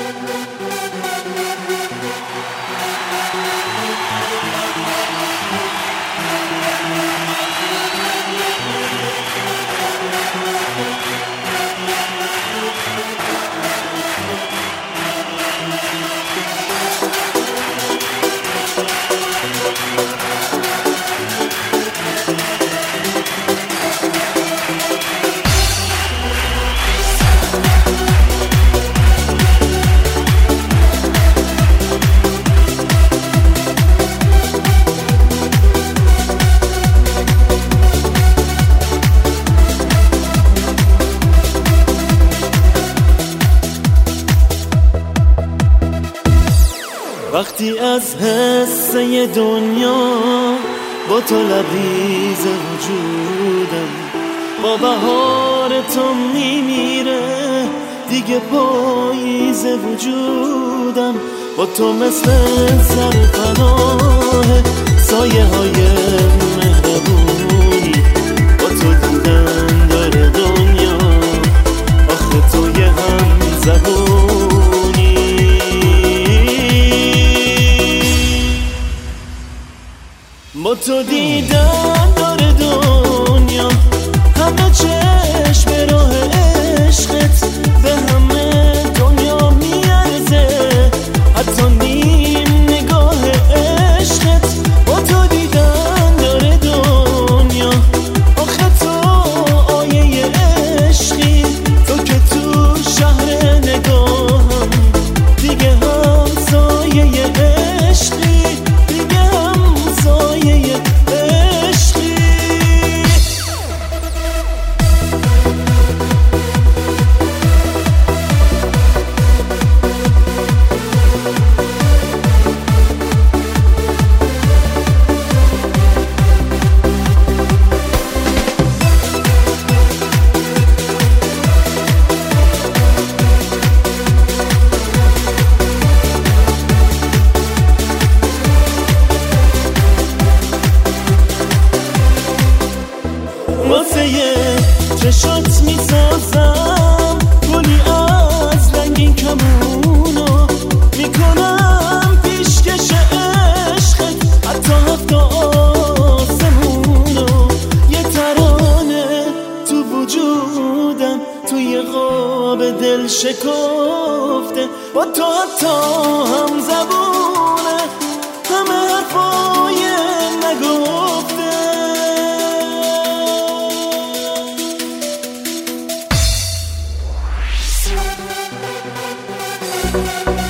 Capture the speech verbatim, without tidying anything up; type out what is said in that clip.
وقتی از حسه دنیا با تو لبریز وجودم، با بهار تو میمیره دیگه پاییز وجودم. با تو مثل سرپناه سایه های مهربونی، با تو دیدن داره دنیا، آخه تو یه هم زبونی. با تو دیدن داره دنیا، همه چشم به راه عشقت، به همه دنیا میارزه، حتی نیم نگاه عشقت. با تو دیدن داره دنیا، آخه تو آیه عشقی، تو که تو شهر نگاهم، دیگه هم سایه عشقی، دیگه هم سایه عشقی. واسه چشات میسازم گلی از رنگین کمونو، میکنم پیشکش عشقت حتی هفت آسمونو. یه ترانه تو وجودم، توی خواب دل شکفته، با تو حتی هم زبونه، همه حرفای نگفته. We'll be right back.